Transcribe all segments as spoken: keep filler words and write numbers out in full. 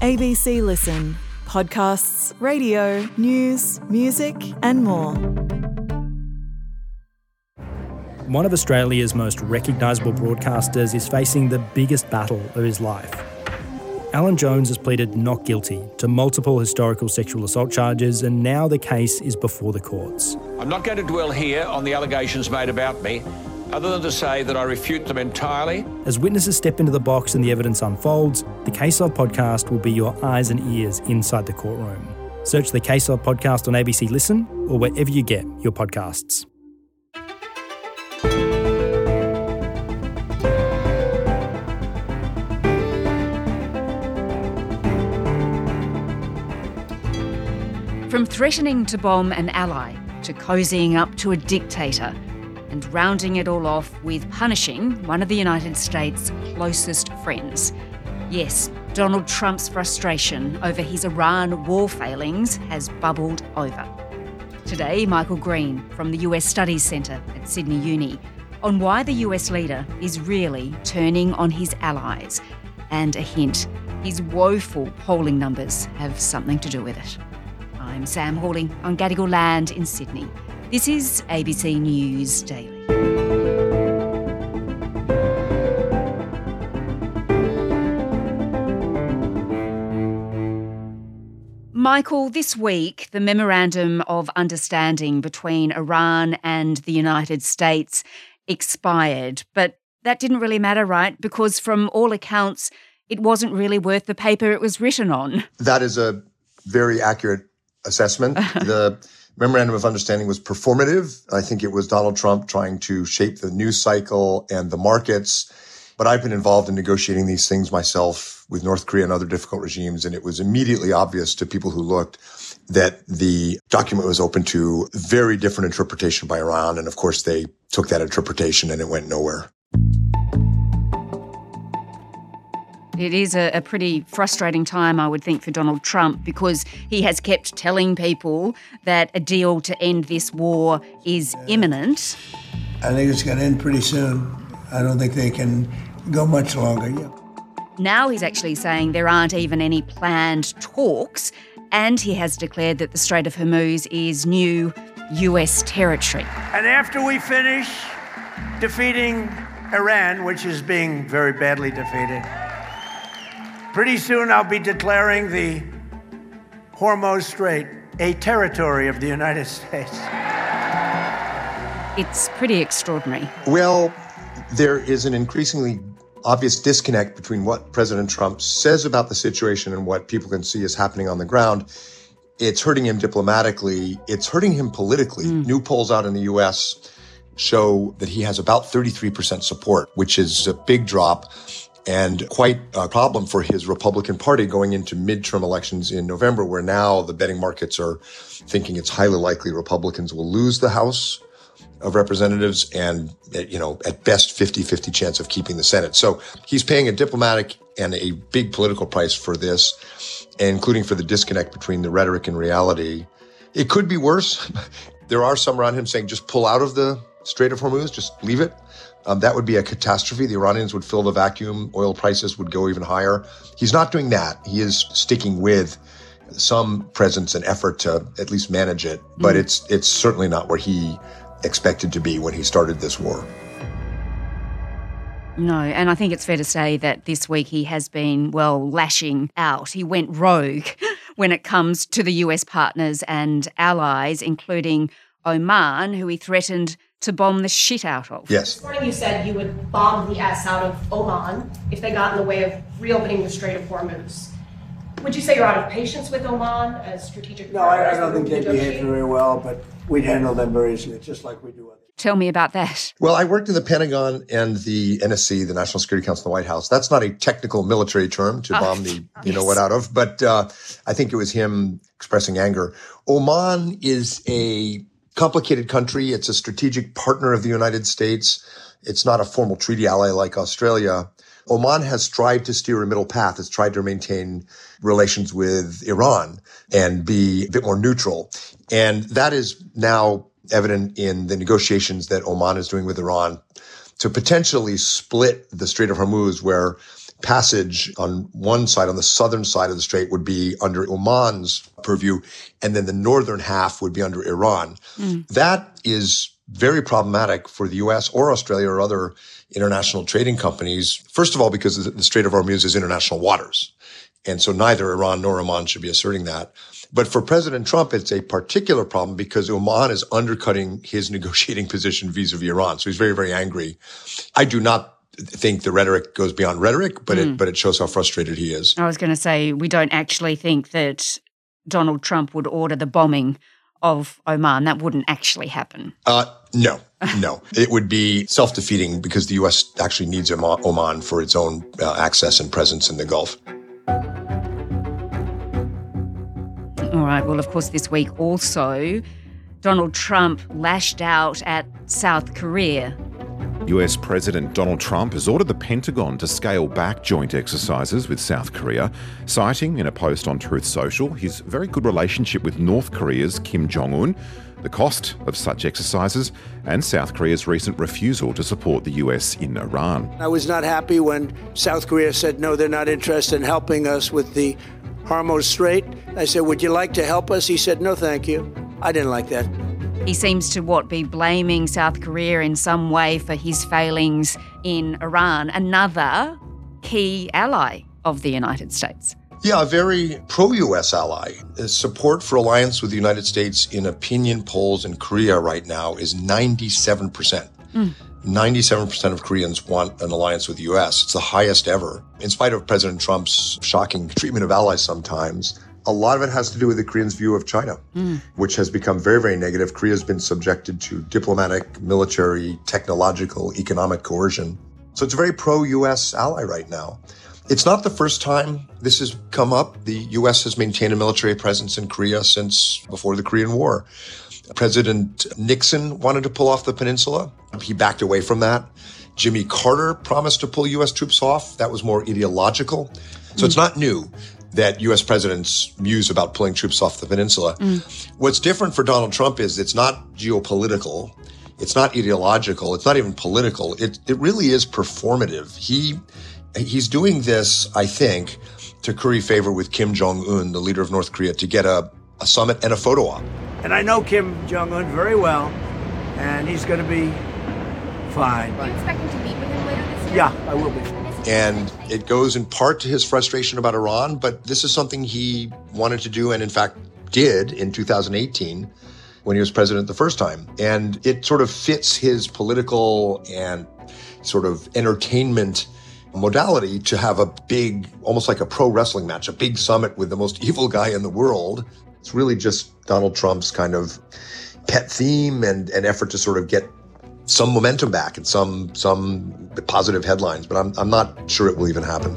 A B C Listen. Podcasts, radio, news, music and more. One of Australia's most recognisable broadcasters is facing the biggest battle of his life. Alan Jones has pleaded not guilty to multiple historical sexual assault charges, and now the case is before the courts. I'm not going to dwell here on the allegations made about me, other than to say that I refute them entirely. As witnesses step into the box and the evidence unfolds, the Case Of podcast will be your eyes and ears inside the courtroom. Search the Case Of podcast on A B C Listen or wherever you get your podcasts. From threatening to bomb an ally to cozying up to a dictator and rounding it all off with punishing one of the United States' closest friends. Yes, Donald Trump's frustration over his Iran war failings has bubbled over. Today, Michael Green from the U S Studies Centre at Sydney Uni on why the U S leader is really turning on his allies, and a hint, his woeful polling numbers have something to do with it. I'm Sam Hawley on Gadigal land in Sydney. This is A B C News Daily. Michael, this week, the Memorandum of Understanding between Iran and the United States expired, but that didn't really matter, right? Because from all accounts, it wasn't really worth the paper it was written on. That is a very accurate assessment. The Memorandum of Understanding was performative. I think it was Donald Trump trying to shape the news cycle and the markets. But I've been involved in negotiating these things myself with North Korea and other difficult regimes, and it was immediately obvious to people who looked that the document was open to very different interpretation by Iran. And of course, they took that interpretation and it went nowhere. It is a, a pretty frustrating time, I would think, for Donald Trump, because he has kept telling people that a deal to end this war is imminent. I think it's going to end pretty soon. I don't think they can go much longer. Yeah. Now he's actually saying there aren't even any planned talks, and he has declared that the Strait of Hormuz is new U S territory. And after we finish defeating Iran, which is being very badly defeated, pretty soon I'll be declaring the Hormuz Strait a territory of the United States. It's pretty extraordinary. Well, there is an increasingly obvious disconnect between what President Trump says about the situation and what people can see is happening on the ground. It's hurting him diplomatically. It's hurting him politically. Mm. New polls out in the U S show that he has about thirty-three percent support, which is a big drop and quite a problem for his Republican Party going into midterm elections in November, where now the betting markets are thinking it's highly likely Republicans will lose the House of Representatives and, you know, at best fifty-fifty chance of keeping the Senate. So he's paying a diplomatic and a big political price for this, including for the disconnect between the rhetoric and reality. It could be worse. There are some around him saying just pull out of the Strait of Hormuz, just leave it. Um, that would be a catastrophe. The Iranians would fill the vacuum. Oil prices would go even higher. He's not doing that. He is sticking with some presence and effort to at least manage it. But mm. it's it's certainly not where he expected to be when he started this war. No, and I think it's fair to say that this week he has been, well, lashing out. He went rogue when it comes to the U S partners and allies, including Oman, who he threatened to bomb the shit out of. Yes. This morning you said you would bomb the S out of Oman if they got in the way of reopening the Strait of Hormuz. Would you say you're out of patience with Oman as strategic No, I, I don't think they behave very well, but we'd handle them very easily, just like we do others. Tell me about that. Well, I worked in the Pentagon and the N S C, the National Security Council, the White House. That's not a technical military term to bomb oh, the, you yes. know what out of, but uh, I think it was him expressing anger. Oman is a complicated country. It's a strategic partner of the United States. It's not a formal treaty ally like Australia. Oman has tried to steer a middle path. It's tried to maintain relations with Iran and be a bit more neutral. And that is now evident in the negotiations that Oman is doing with Iran to potentially split the Strait of Hormuz, where passage on one side, on the southern side of the strait, would be under Oman's purview, and then the northern half would be under Iran. Mm. That is very problematic for the U S or Australia or other international trading companies. First of all, because the Strait of Hormuz is international waters. And so neither Iran nor Oman should be asserting that. But for President Trump, it's a particular problem because Oman is undercutting his negotiating position vis-a-vis Iran. So he's very, very angry. I do not think the rhetoric goes beyond rhetoric, but mm. it but it shows how frustrated he is. I was going to say, we don't actually think that Donald Trump would order the bombing of Oman. That wouldn't actually happen. Uh, no, no. It would be self-defeating because the U S actually needs Oman for its own uh, access and presence in the Gulf. All right. Well, of course, this week also, Donald Trump lashed out at South Korea. U S President Donald Trump has ordered the Pentagon to scale back joint exercises with South Korea, citing in a post on Truth Social his very good relationship with North Korea's Kim Jong-un, the cost of such exercises, and South Korea's recent refusal to support the U S in Iran. I was not happy when South Korea said, no, they're not interested in helping us with the Hormuz Strait. I said, would you like to help us? He said, no, thank you. I didn't like that. He seems to, what, be blaming South Korea in some way for his failings in Iran, another key ally of the United States. Yeah, a very pro-U S ally. The support for alliance with the United States in opinion polls in Korea right now is ninety-seven percent. Mm. ninety-seven percent of Koreans want an alliance with the U S. It's the highest ever. In spite of President Trump's shocking treatment of allies sometimes, a lot of it has to do with the Koreans' view of China, mm. which has become very, very negative. Korea has been subjected to diplomatic, military, technological, economic coercion. So it's a very pro-U S ally right now. It's not the first time this has come up. The U S has maintained a military presence in Korea since before the Korean War. President Nixon wanted to pull off the peninsula. He backed away from that. Jimmy Carter promised to pull U S troops off. That was more ideological. So mm. it's not new that U S presidents muse about pulling troops off the peninsula. Mm. What's different for Donald Trump is it's not geopolitical. It's not ideological. It's not even political. It it really is performative. He he's doing this, I think, to curry favor with Kim Jong-un, the leader of North Korea, to get a, a summit and a photo op. And I know Kim Jong-un very well, and he's going to be fine. Are you expecting to meet with him later this year? Yeah, I will be. And it goes in part to his frustration about Iran, but this is something he wanted to do and in fact did in two thousand eighteen when he was president the first time. And it sort of fits his political and sort of entertainment modality to have a big, almost like a pro wrestling match, a big summit with the most evil guy in the world. It's really just Donald Trump's kind of pet theme and an effort to sort of get some momentum back and some some positive headlines, but I'm I'm not sure it will even happen.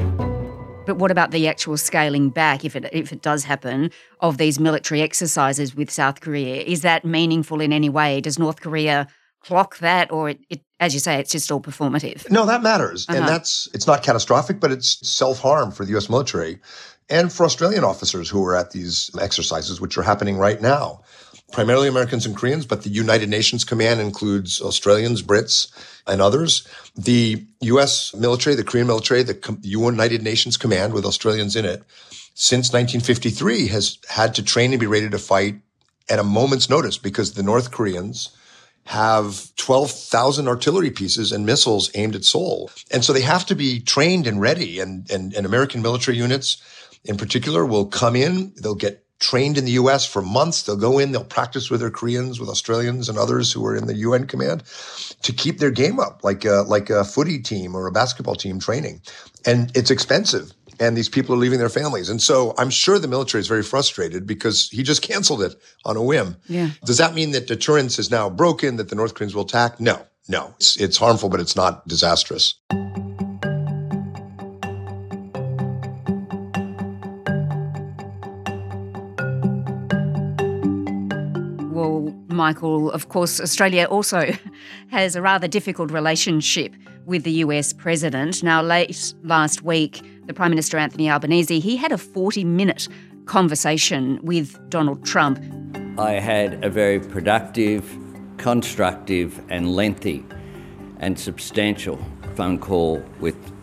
But what about the actual scaling back, if it if it does happen, of these military exercises with South Korea? Is that meaningful in any way? Does North Korea clock that, or it, it as you say, it's just all performative? No, that matters, uh-huh. and that's it's not catastrophic, but it's self-harm for the U S military and for Australian officers who are at these exercises, which are happening right now. Primarily Americans and Koreans, but the United Nations Command includes Australians, Brits, and others. The U S military, the Korean military, the United Nations Command with Australians in it, since nineteen fifty-three has had to train and be ready to fight at a moment's notice because the North Koreans have twelve thousand artillery pieces and missiles aimed at Seoul. And so they have to be trained and ready. And, and, and American military units in particular will come in, they'll get trained in the U S for months. They'll go in, they'll practice with their Koreans, with Australians and others who are in the U N command to keep their game up, like a, like a footy team or a basketball team training. And it's expensive. And these people are leaving their families. And so I'm sure the military is very frustrated because he just canceled it on a whim. Yeah. Does that mean that deterrence is now broken, that the North Koreans will attack? No, no. It's, it's harmful, but it's not disastrous. Well, Michael, of course, Australia also has a rather difficult relationship with the U S president. Now, late last week, the Prime Minister, Anthony Albanese, he had a forty-minute conversation with Donald Trump. I had a very productive, constructive and lengthy and substantial phone call with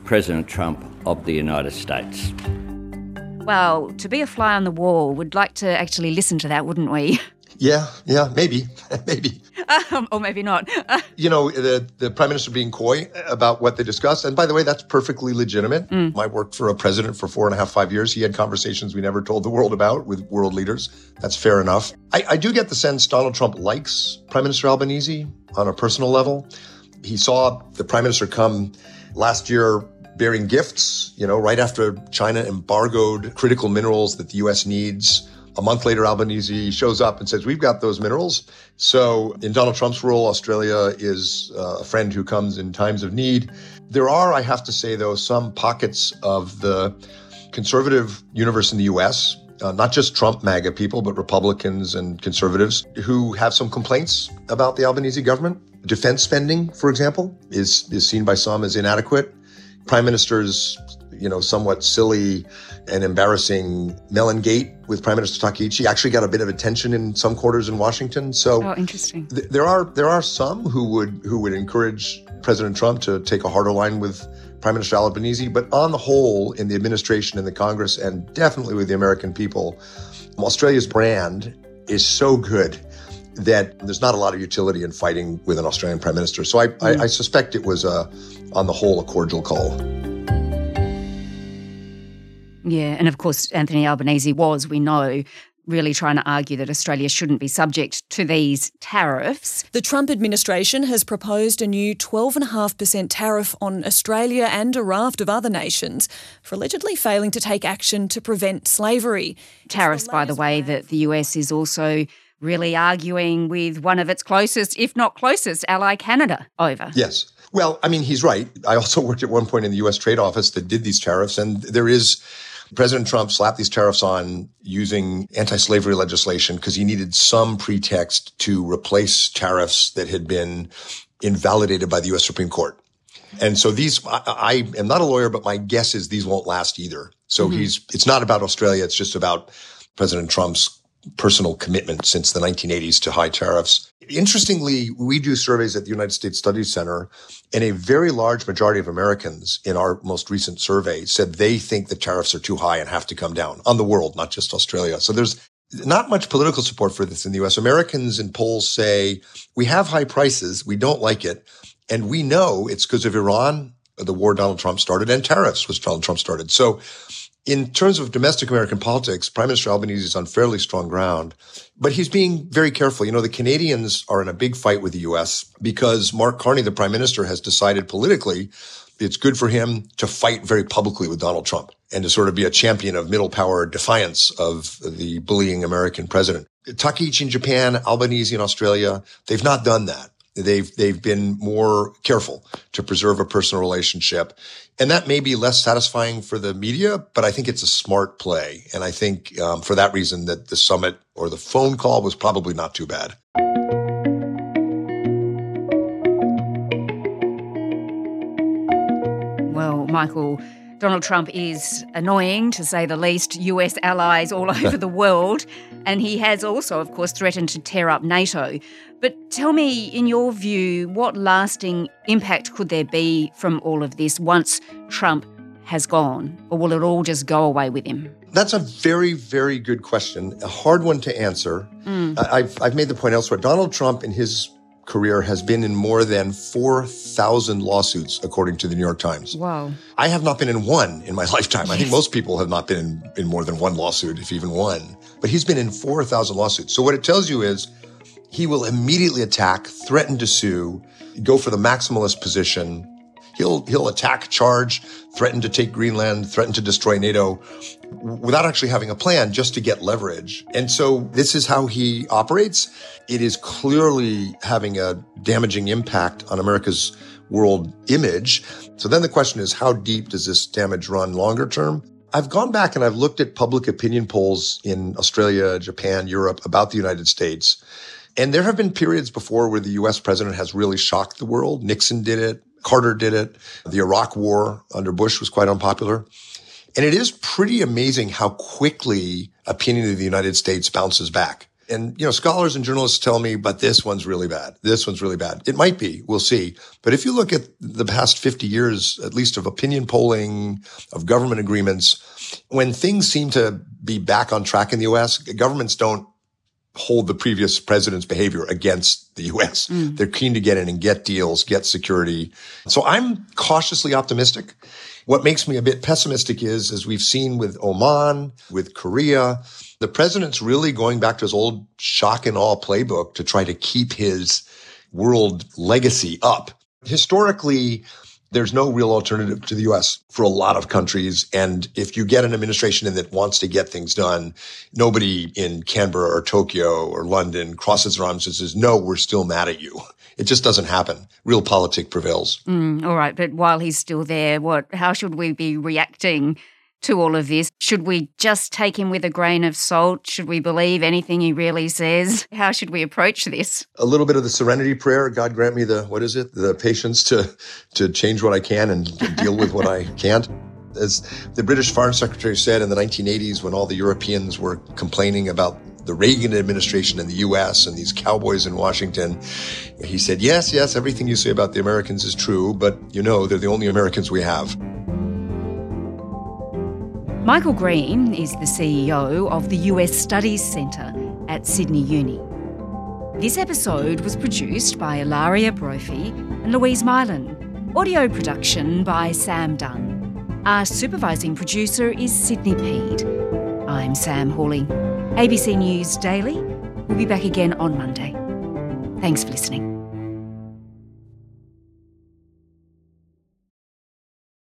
President Trump of the United States. Well, to be a fly on the wall, we'd like to actually listen to that, wouldn't we? Yeah, yeah, maybe, maybe. Um, or maybe not. You know, the, the prime minister being coy about what they discussed. And by the way, that's perfectly legitimate. Mm. I worked for a president for four and a half, five years. He had conversations we never told the world about with world leaders. That's fair enough. I, I do get the sense Donald Trump likes Prime Minister Albanese on a personal level. He saw the prime minister come last year bearing gifts, you know, right after China embargoed critical minerals that the U S needs. A month later, Albanese shows up and says, we've got those minerals. So in Donald Trump's role, Australia is uh, a friend who comes in times of need. There are, I have to say, though, some pockets of the conservative universe in the U S, uh, not just Trump MAGA people, but Republicans and conservatives who have some complaints about the Albanese government. Defense spending, for example, is, is seen by some as inadequate. Prime Minister's, you know, somewhat silly and embarrassing Mellon Gate with Prime Minister Takaichi actually got a bit of attention in some quarters in Washington. So oh, interesting. Th- there are there are some who would who would encourage President Trump to take a harder line with Prime Minister Albanese. But on the whole, in the administration, in the Congress, and definitely with the American people, Australia's brand is so good that there's not a lot of utility in fighting with an Australian prime minister. So I, mm. I, I suspect it was, a, on the whole, a cordial call. Yeah, and of course, Anthony Albanese was, we know, really trying to argue that Australia shouldn't be subject to these tariffs. The Trump administration has proposed a new twelve point five percent tariff on Australia and a raft of other nations for allegedly failing to take action to prevent slavery. Tariffs, by the way, that the U S is also really arguing with one of its closest, if not closest, ally, Canada, over. Yes. Well, I mean, he's right. I also worked at one point in the U S Trade Office that did these tariffs, and there is President Trump slapped these tariffs on using anti-slavery legislation because he needed some pretext to replace tariffs that had been invalidated by the U S Supreme Court. And so these, I, I am not a lawyer, but my guess is these won't last either. So mm-hmm. he's, it's not about Australia. It's just about President Trump's personal commitment since the nineteen eighties to high tariffs. Interestingly, we do surveys at the United States Studies Center, and a very large majority of Americans in our most recent survey said they think the tariffs are too high and have to come down on the world, not just Australia. So there's not much political support for this in the U S. Americans in polls say we have high prices, we don't like it, and we know it's because of Iran, the war Donald Trump started, and tariffs, which Donald Trump started. So in terms of domestic American politics, Prime Minister Albanese is on fairly strong ground, but he's being very careful. You know, the Canadians are in a big fight with the U S because Mark Carney, the Prime Minister, has decided politically it's good for him to fight very publicly with Donald Trump and to sort of be a champion of middle power defiance of the bullying American president. Takaichi in Japan, Albanese in Australia, they've not done that. They've, they've been more careful to preserve a personal relationship. And that may be less satisfying for the media, but I think it's a smart play. And I think um, for that reason that the summit or the phone call was probably not too bad. Well, Michael, Donald Trump is annoying, to say the least, U S allies all over the world. And he has also, of course, threatened to tear up NATO. But tell me, in your view, what lasting impact could there be from all of this once Trump has gone? Or will it all just go away with him? That's a very, very good question. A hard one to answer. Mm. I've, I've made the point elsewhere. Donald Trump in his career has been in more than four thousand lawsuits, according to the New York Times. Wow. I have not been in one in my lifetime. I think most people have not been in, in more than one lawsuit, if even one. But he's been in four thousand lawsuits. So what it tells you is he will immediately attack, threaten to sue, go for the maximalist position. He'll, he'll attack, charge, threaten to take Greenland, threaten to destroy NATO without actually having a plan, just to get leverage. And so this is how he operates. It is clearly having a damaging impact on America's world image. So then the question is, how deep does this damage run longer term? I've gone back and I've looked at public opinion polls in Australia, Japan, Europe about the United States. And there have been periods before where the U S president has really shocked the world. Nixon did it. Carter did it. The Iraq war under Bush was quite unpopular. And it is pretty amazing how quickly opinion of the United States bounces back. And, you know, scholars and journalists tell me, but this one's really bad. This one's really bad. It might be. We'll see. But if you look at the past fifty years, at least of opinion polling, of government agreements, when things seem to be back on track in the U S, governments don't hold the previous president's behavior against the U S. Mm. They're keen to get in and get deals, get security. So I'm cautiously optimistic. What makes me a bit pessimistic is, as we've seen with Oman, with Korea, the president's really going back to his old shock and awe playbook to try to keep his world legacy up. Historically, there's no real alternative to the U S for a lot of countries. And if you get an administration in that wants to get things done, nobody in Canberra or Tokyo or London crosses their arms and says, no, we're still mad at you. It just doesn't happen. Realpolitik prevails. Mm, all right. But while he's still there, what? How should we be reacting to all of this? Should we just take him with a grain of salt? Should we believe anything he really says? How should we approach this? A little bit of the serenity prayer. God grant me the, what is it? The patience to, to change what I can and deal with what I can't. As the British Foreign Secretary said in the nineteen eighties, when all the Europeans were complaining about the Reagan administration in the U S and these cowboys in Washington, he said, yes, yes, everything you say about the Americans is true, but you know, they're the only Americans we have. Michael Green is the C E O of the U S Studies Centre at Sydney Uni. This episode was produced by Ilaria Brophy and Louise Mylan. Audio production by Sam Dunn. Our supervising producer is Sydney Peed. I'm Sam Hawley. A B C News Daily. We'll be back again on Monday. Thanks for listening.